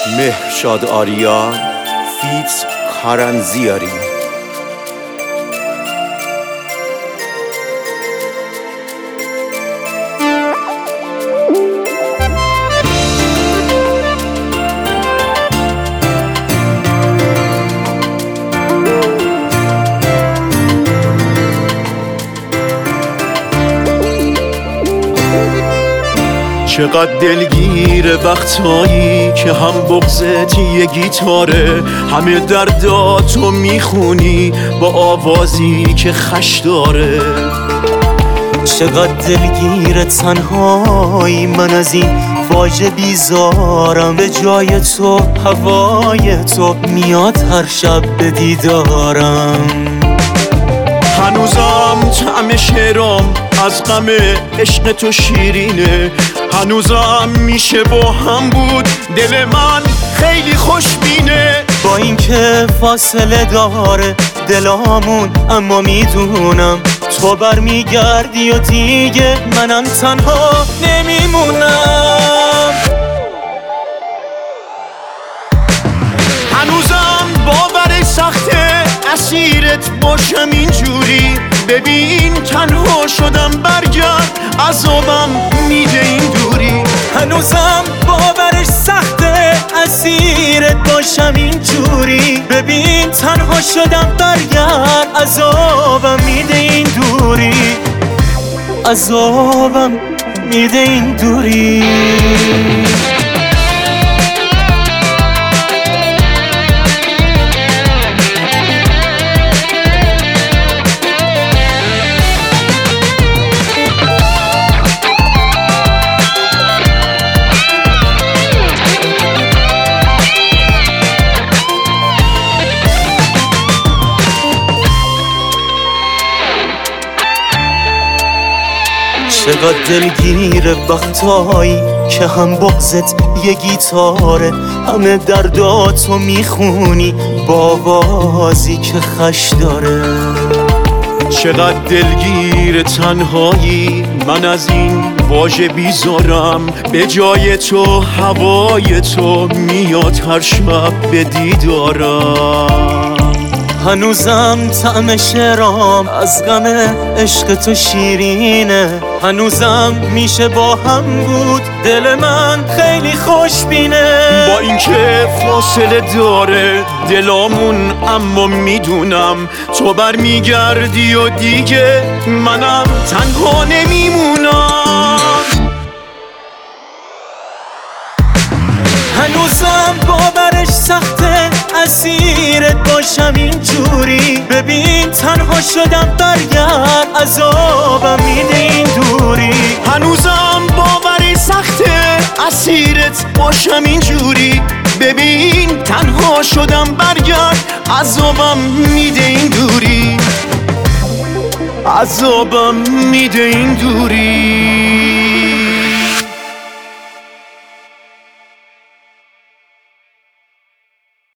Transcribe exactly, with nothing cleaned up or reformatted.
مهرشاد آریا فیت کارنزیاری. چقدر دلگیر وقتایی که هم بغضت یه گیتاره، همه درداتو میخونی با آوازی که خش داره. چقدر دلگیر تنهایی، من از این واژه بیزارم. به جای تو هوای تو میاد هر شب به دیدارم. هنوزم طعم شعرام از غم عشق تو شیرینه، هنوزم میشه با هم بود، دل من خیلی خوشبینه. با اینکه فاصله داره دلامون، اما میدونم تو برمیگردی و دیگه منم تنها نمیمونم. هنوزم باور سخته اسیرت باشم اینجوری، ببین تنها شدم برگرد، عذابم میده این دوری. هنوزم باورش سخته اسیرت باشم اینجوری، ببین تنها شدم برگرد، عذابم میده این دوری. عذابم میده این دوری. چقدر دلگیر وقتایی که هم بغضت یه گیتاره، همه درداتو میخونی با آوازی که خش داره. چقدر دلگیر تنهایی، من از این واژه بیزارم. به جای تو هوای تو میاد هر شب به دیدارم. هنوزم طعم شعرام از غم عشق تو شیرینه، هنوزم میشه با هم بود، دل من خیلی خوشبینه. با اینکه فاصله داره دلامون، اما میدونم تو برمیگردی و دیگه منم تنها نمیمونم. هنوزم باورش سخته اسیرت باشم اینجوری، ببین تنها شدم برگرد، عذابم میده این دوری. هنوزم باوری سخته اسیرت باشم اینجوری، ببین تنها شدم برگرد، عذابم میده این دوری. عذابم میده این دوری.